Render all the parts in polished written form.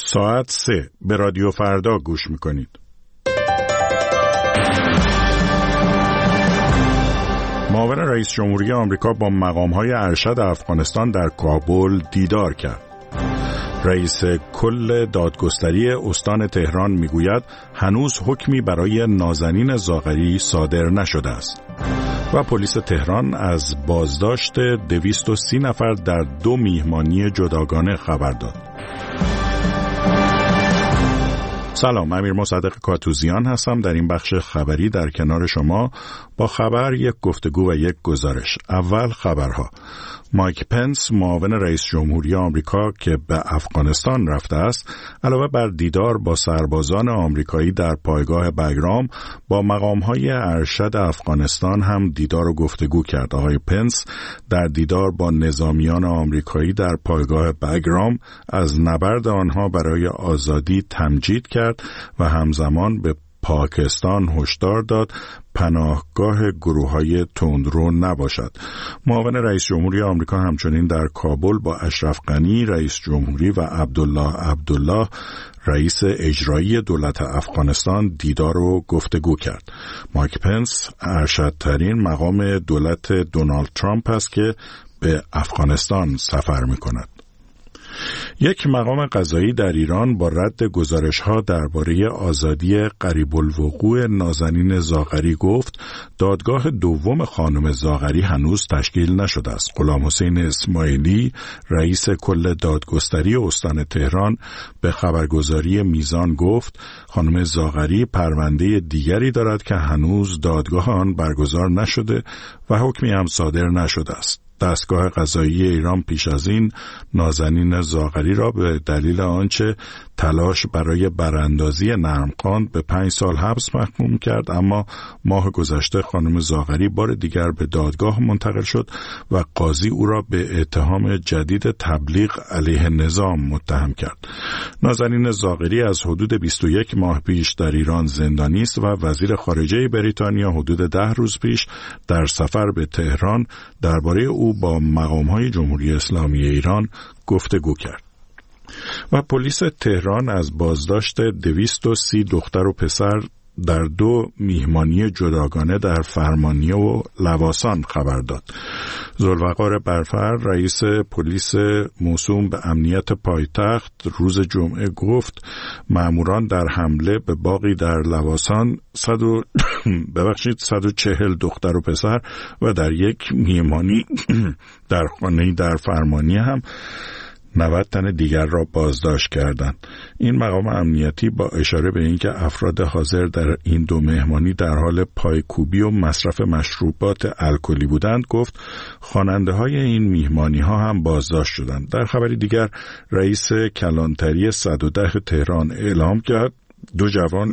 ساعت 3 به رادیو فردا گوش میکنید. معاون رئیس جمهوری آمریکا با مقام‌های ارشد افغانستان در کابل دیدار کرد. رئیس کل دادگستری استان تهران میگوید هنوز حکمی برای نازنین زاغری صادر نشده است. و پلیس تهران از بازداشت 230 نفر در 2 میهمانی جداگانه خبر داد. سلام، امیر مصدق کاتوزیان هستم. در این بخش خبری در کنار شما با خبر، یک گفتگو و یک گزارش. اول خبرها. مایک پنس، معاون رئیس جمهوری آمریکا که به افغانستان رفته است، علاوه بر دیدار با سربازان آمریکایی در پایگاه بگرام، با مقام‌های ارشد افغانستان هم دیدار و گفتگو کرد. آقای پنس در دیدار با نظامیان آمریکایی در پایگاه بگرام از نبرد آنها برای آزادی تمجید کرد و همزمان به پاکستان هشدار داد پناهگاه گروه‌های تندرو نباشد. معاون رئیس جمهوری آمریکا همچنین در کابل با اشرف غنی رئیس جمهوری و عبدالله رئیس اجرایی دولت افغانستان دیدار و گفتگو کرد. مایک پنس ارشدترین مقام دولت دونالد ترامپ است که به افغانستان سفر می‌کند. یک مقام قضایی در ایران با رد گزارش‌ها درباره آزادی قریب الوقوع نازنین زاغری گفت دادگاه دوم خانم زاغری هنوز تشکیل نشده است. غلامحسین اسماعیلی، رئیس کل دادگستری استان تهران، به خبرگزاری میزان گفت خانم زاغری پرونده دیگری دارد که هنوز دادگاه آن برگزار نشده و حکمی هم صادر نشده است. دستگاه قضایی ایران پیش از این نازنین زاغری را به دلیل آنچه تلاش برای براندازی نرمخوان به 5 سال حبس محکوم کرد، اما ماه گذشته خانم زاغری بار دیگر به دادگاه منتقل شد و قاضی او را به اتهام جدید تبلیغ علیه نظام متهم کرد. نازنین زاغری از حدود 21 ماه پیش در ایران زندانی است و وزیر خارجه بریتانیا حدود 10 روز پیش در سفر به تهران درباره او با مقام‌های جمهوری اسلامی ایران گفتگو کرد. و پلیس تهران از بازداشت 230 دختر و پسر در 2 میهمانی جداگانه در فرمانیه و لواسان خبر داد. ذوالفقار برفر، رئیس پلیس موسوم به امنیت پایتخت، روز جمعه گفت ماموران در حمله به باغی در لواسان 140 دختر و پسر و در یک میهمانی در خانه‌ای در فرمانیه هم 90 تن دیگر را بازداشت کردند. این مقام امنیتی با اشاره به اینکه افراد حاضر در این 2 مهمانی در حال پایکوبی و مصرف مشروبات الکلی بودند گفت خواننده‌های این میهمانی‌ها هم بازداشت شدند. در خبری دیگر رئیس کلانتری 110 تهران اعلام کرد 2 جوان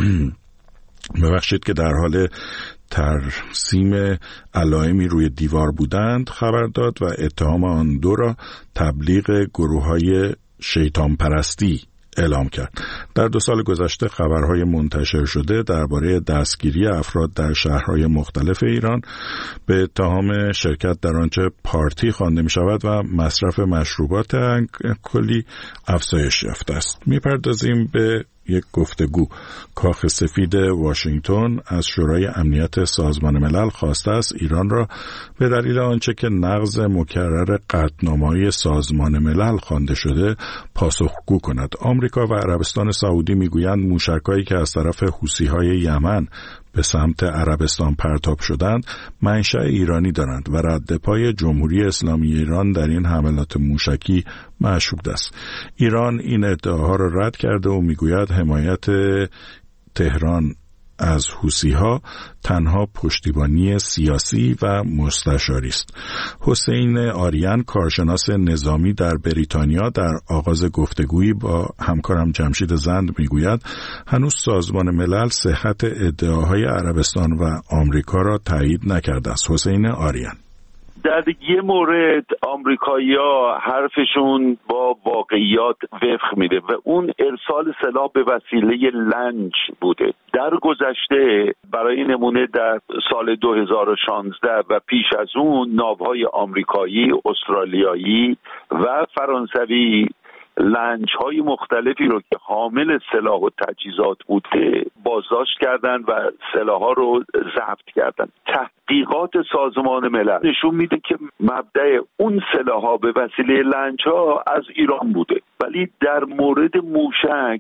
که در حال ترسیم علائمی روی دیوار بودند خبر داد و اتهام آن 2 را تبلیغ گروه‌های شیطان پرستی اعلام کرد. در 2 سال گذشته خبرهای منتشر شده درباره دستگیری افراد در شهرهای مختلف ایران به اتهام شرکت در آنچه پارتی خوانده می شود و مصرف مشروبات الکلی افزایش یافته است. می‌پردازیم به یک گفتگو. کاخ سفید واشنگتن از شورای امنیت سازمان ملل خواسته است ایران را به دلیل آنچه که نقض مکرر قطعنامه‌های سازمان ملل خوانده شده پاسخگو کند. آمریکا و عربستان سعودی میگویند موشک‌هایی که از طرف حوثی‌های یمن به سمت عربستان پرتاب شدند منشأ ایرانی دارند و رد پای جمهوری اسلامی ایران در این حملات موشکی مشهود است. ایران این ادعاها را رد کرده و میگوید حمایت تهران از حوثی‌ها تنها پشتیبانی سیاسی و مستشاری است. حسین آریان، کارشناس نظامی در بریتانیا، در آغاز گفتگویی با همکارم جمشید زند میگوید هنوز سازمان ملل صحت ادعاهای عربستان و آمریکا را تایید نکرده است. حسین آریان: در یه مورد آمریکایی‌ها حرفشون با واقعیات وفق میده و اون ارسال سلاح به وسیله لنج بوده. در گذشته برای نمونه در سال 2016 و پیش از اون ناوهای آمریکایی، استرالیایی و فرانسوی لنج‌های مختلفی رو که حامل سلاح و تجهیزات بوده بازداشت کردن و سلاح‌ها رو ضبط کردن. تحقیقات سازمان ملل نشون میده که مبدأ اون سلاح‌ها به وسیله لنج‌ها از ایران بوده، ولی در مورد موشک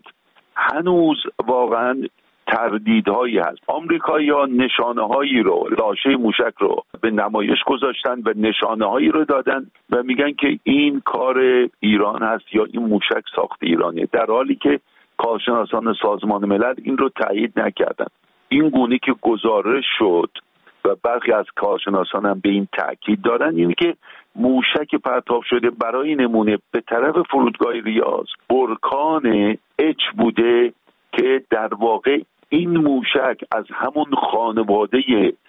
هنوز واقعاً تردیدهایی هست. آمریکایی‌ها نشانه‌هایی رو، لاشه موشک رو به نمایش گذاشتن و نشانه‌هایی رو دادن و میگن که این کار ایران هست یا این موشک ساخت ایرانیه، در حالی که کارشناسان سازمان ملل این رو تایید نکردن. این گونه که گزارش شد و برخی از کارشناسان هم به این تاکید دارن، اینه که موشک پرتاب شده برای نمونه به طرف فرودگاه ریاض برکان اچ بوده که در واقع این موشک از همون خانواده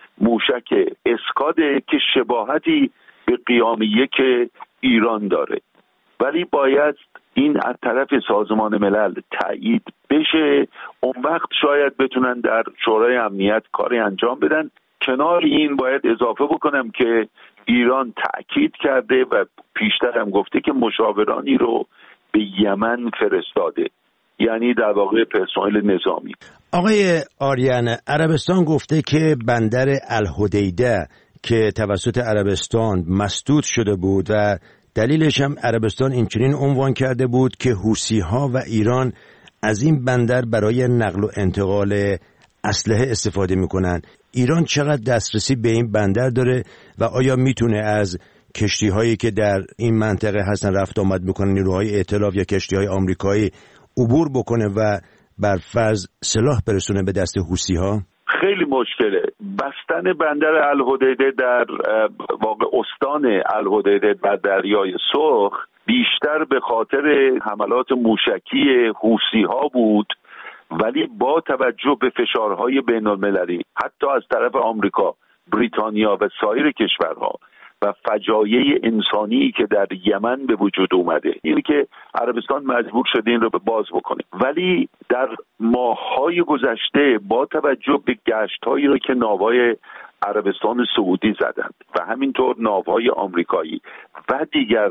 موشک اسکاده که شباهتی به قیام یک ایران داره، ولی باید این از طرف سازمان ملل تایید بشه. اون وقت شاید بتونن در شورای امنیت کاری انجام بدن. کنار این باید اضافه بکنم که ایران تأکید کرده و پیشتر هم گفته که مشاورانی رو به یمن فرستاده، یعنی در واقع پرسنل نظامی. آقای آریان، عربستان گفته که بندر الحدیده که توسط عربستان مسدود شده بود و دلیلش هم عربستان اینچنین عنوان کرده بود که حوثی‌ها و ایران از این بندر برای نقل و انتقال اسلحه استفاده میکنن. ایران چقدر دسترسی به این بندر داره و آیا میتونه از کشتی‌هایی که در این منطقه هستن رفت آمد میکنن نیروهای ائتلاف یا کشتی‌های آمریکایی عبور بکنه و بر فرض سلاح برسونه به دست حوثی‌ها؟ خیلی مشکله. بستن بندر الحدیده در واقع استان الحدیده در دریای سرخ بیشتر به خاطر حملات موشکی حوثی‌ها بود، ولی با توجه به فشارهای بین‌المللی حتی از طرف آمریکا، بریتانیا و سایر کشورها و فجایع انسانی که در یمن به وجود اومده، اینی که عربستان مجبور شده این رو باز بکنه. ولی در ماه‌های گذشته با توجه به گشت‌هایی رو که ناوهای عربستان سعودی زدند و همینطور ناوهای آمریکایی و دیگر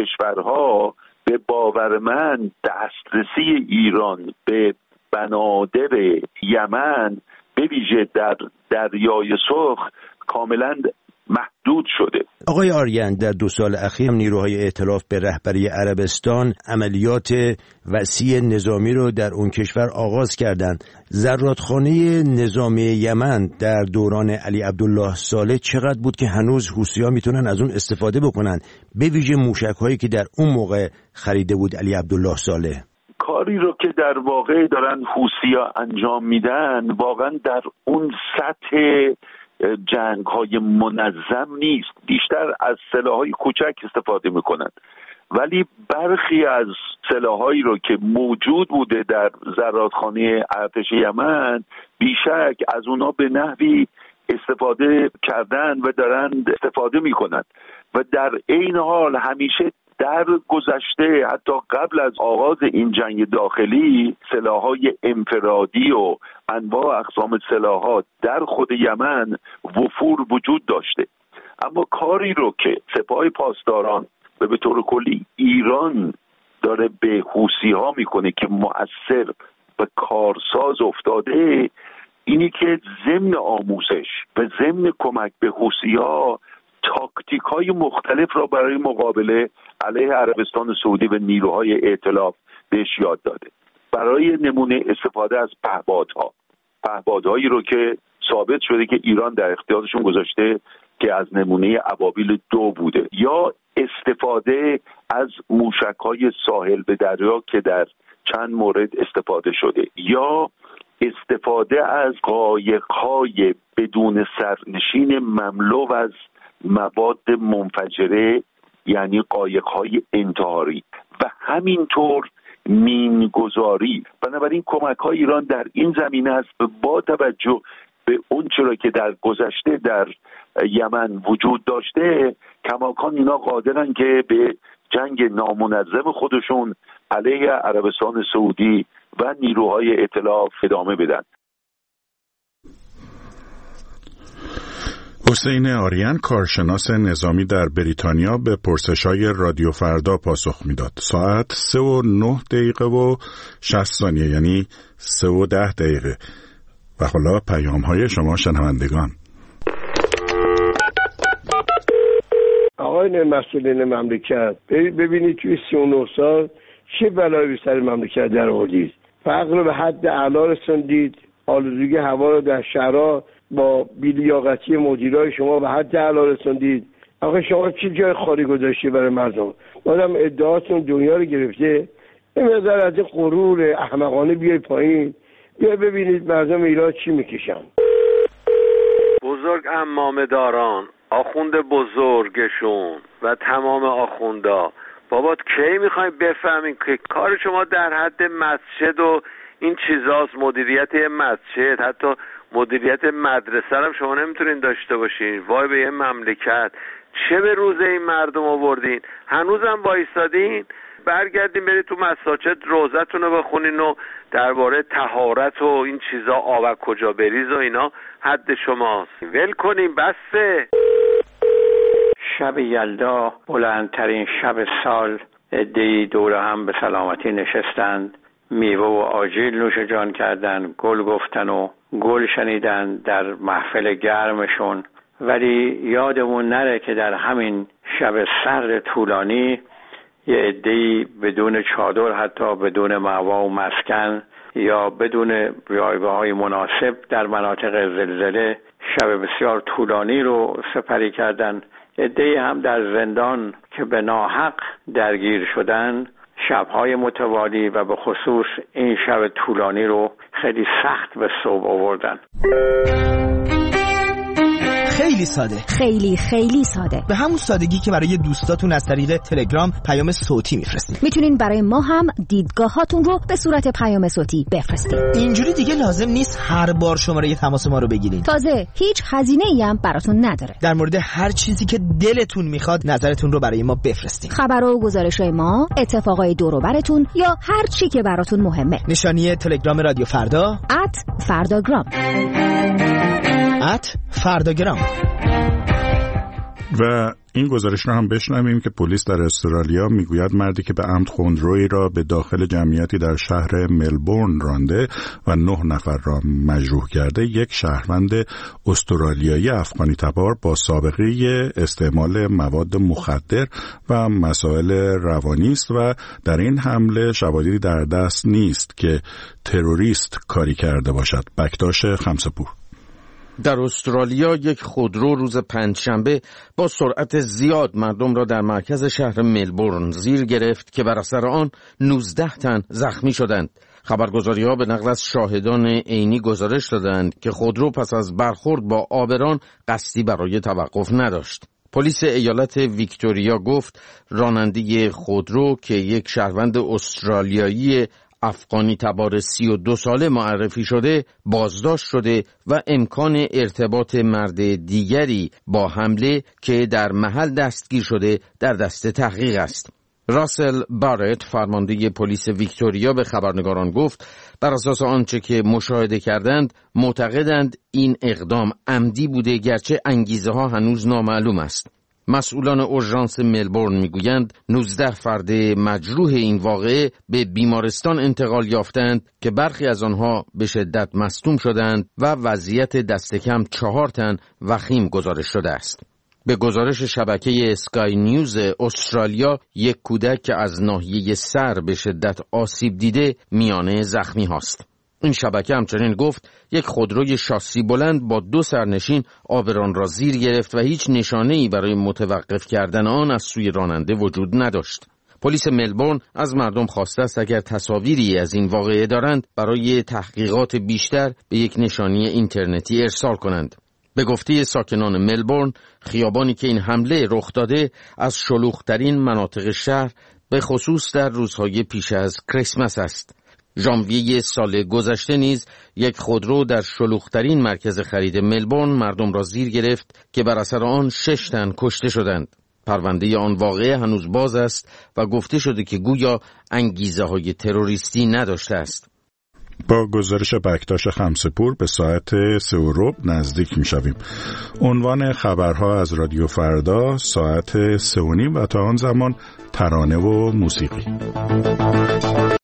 کشورها، به باور من دسترسی ایران به بنادر یمن به ویژه در دریای سرخ کاملا محدود شده. آقای آریان، در 2 سال اخیر نیروهای ائتلاف به رهبری عربستان عملیات وسیع نظامی رو در اون کشور آغاز کردند. زرادخانه نظامی یمن در دوران علی عبدالله صالح چقدر بود که هنوز حوثی‌ها میتونن از اون استفاده بکنن، به ویژه موشک‌هایی که در اون موقع خریده بود علی عبدالله صالح؟ کاری رو که در واقع دارن حوثی‌ها انجام میدن واقعا در اون سطح جنگ‌های منظم نیست، بیشتر از سلاح‌های کوچک استفاده میکنن، ولی برخی از سلاح‌هایی رو که موجود بوده در زرادخانه ارتش یمن بیشک از اونا به نحوی استفاده کردن و دارن استفاده میکنن و در عین حال همیشه در گذشته حتی قبل از آغاز این جنگ داخلی سلاح‌های انفرادی و انواع اقسام سلاح‌ها در خود یمن وفور وجود داشته، اما کاری رو که سپاه پاسداران و به طور کلی ایران داره به حوثی‌ها میکنه که مؤثر و کارساز افتاده، اینی که ضمن آموزش و ضمن کمک به حوثی‌ها تاکتیک‌های مختلف را برای مقابله علیه عربستان سعودی و نیروهای ائتلاف بهش یاد داده. برای نمونه استفاده از پهپادهایی رو که ثابت شده که ایران در اختیارشون گذاشته که از نمونه ابابیل 2 بوده، یا استفاده از موشک‌های ساحل به دریا که در چند مورد استفاده شده، یا استفاده از قایق‌های بدون سرنشین مملو از مواد منفجره، یعنی قایق‌های انتحاری و همینطور مینگذاری. بنابراین کمک‌های ایران در این زمینه است با توجه به اون چرا که در گذشته در یمن وجود داشته، کماکان اینا قادرن که به جنگ نامنظم خودشون علیه عربستان سعودی و نیروهای ائتلاف ادامه بدن. حسین آریان کارشناس نظامی در بریتانیا به پرسش‌های رادیو فردا پاسخ میداد. ساعت 3:09 و 60 ثانیه، یعنی 3:10. و حالا پیام‌های شما شنوندگان. آقایان مسئولین مملکت، ببینید توی 39 سال چه بلایی به سر مملکت در آوردید. فقر رو به حد اعلا رسوندید، آلودگی هوا رو در شهرها با بی‌لیاقتی مدیرای شما به حد اعلا رسوندید. آخه شما چه جای خالی گذاشتی برای مردم؟ آدم ادعاتون دنیا رو گرفته. این مقدار از این غرور احمقانه بیای پایین، بیا ببینید مردم ایران چی میکشن. بزرگ عمامه داران، آخوند بزرگشون و تمام آخوندا، بابا کی میخوایم بفهمین که کار شما در حد مسجد و این چیزاست؟ مدیریت مسجد، حتی مدیریت مدرسه هم شما نمیتونین داشته باشین. وای به یه مملکت، چه به روز این مردم آوردین؟ هنوزم وایستادین؟ برگردین برید تو مساجد روزتون رو بخونین و درباره طهارت و این چیزا، آب کجا بریز و اینا حد شماست. ول کنین، بسه. شب یلدا، بلندترین شب سال، عده‌ای دور هم به سلامتی نشستند، میوه و آجیل نوش جان کردن، گل گفتن و گل شنیدن در محفل گرمشون. ولی یادمون نره که در همین شب سرد طولانی یه عده‌ای بدون چادر، حتی بدون مأوا و مسکن یا بدون جایگاه‌های مناسب در مناطق زلزله شب بسیار طولانی رو سپری کردن. عده‌ای هم در زندان که به ناحق درگیر شدن، شب‌های متوالی و به خصوص این شب طولانی رو خیلی سخت به صبح آوردن. خیلی ساده، خیلی ساده، به همون سادگی که برای دوستاتون از طریق تلگرام پیام صوتی میفرستید. میتونین برای ما هم دیدگاهاتون رو به صورت پیام صوتی بفرستید. اینجوری دیگه لازم نیست هر بار شماره تماس ما رو بگیرید. تازه هیچ هزینه‌ای هم براتون نداره. در مورد هر چیزی که دلتون میخواد نظرتون رو برای ما بفرستید. خبر و گزارش‌های ما، اتفاقای دور و براتون یا هر چی که براتون مهمه. نشانی تلگرام رادیو فردا @فرداگرام. فرداگرام. و این گزارش را هم بشنویم که پلیس در استرالیا میگوید مردی که به عمد خودرویی را به داخل جمعیتی در شهر ملبورن رانده و 9 نفر را مجروح کرده، یک شهروند استرالیایی افغانی تبار با سابقه استعمال مواد مخدر و مسائل روانی است و در این حمله شواهدی در دست نیست که تروریست کاری کرده باشد. بکتاش خمسه‌پور. در استرالیا یک خودرو روز پنجشنبه با سرعت زیاد مردم را در مرکز شهر ملبورن زیر گرفت که بر اثر آن 19 تن زخمی شدند. خبرگزاری‌ها به نقل از شاهدان عینی گزارش دادند که خودرو پس از برخورد با عابران قصدی برای توقف نداشت. پلیس ایالت ویکتوریا گفت راننده خودرو که یک شهروند استرالیایی افغانی تبار 32 ساله معرفی شده بازداشت شده و امکان ارتباط مرد دیگری با حمله که در محل دستگیر شده در دست تحقیق است. راسل بارت فرمانده پلیس ویکتوریا به خبرنگاران گفت بر اساس آنچه که مشاهده کردند معتقدند این اقدام عمدی بوده، گرچه انگیزه ها هنوز نامعلوم است. مسئولان اورژانس ملبورن میگویند 19 فرد مجروح این واقعه به بیمارستان انتقال یافتند که برخی از آنها به شدت مصدوم شدند و وضعیت دست کم 4 تن وخیم گزارش شده است. به گزارش شبکه اسکای نیوز استرالیا، یک کودک که از ناحیه سر به شدت آسیب دیده میانه زخمی هاست. این شبکه همچنین گفت یک خودروی شاسی بلند با 2 سرنشین عابران را زیر گرفت و هیچ نشانه‌ای برای متوقف کردن آن از سوی راننده وجود نداشت. پلیس ملبورن از مردم خواسته است اگر تصاویری از این واقعه دارند برای تحقیقات بیشتر به یک نشانی اینترنتی ارسال کنند. به گفته ساکنان ملبورن، خیابانی که این حمله رخ داده از شلوغ‌ترین مناطق شهر به خصوص در روزهای پیش از کریسمس است. ژانویه سال گذشته نیز یک خودرو در شلوغ‌ترین مرکز خرید ملبورن مردم را زیر گرفت که بر اثر آن 6 تن کشته شدند. پرونده آن واقعه هنوز باز است و گفته شده که گویا انگیزه‌های تروریستی نداشته است. با گزارش بکتاش خمسه‌پور به ساعت 3:15 نزدیک می‌شویم. عنوان خبرها از رادیو فردا ساعت 3:30 و تا آن زمان ترانه و موسیقی.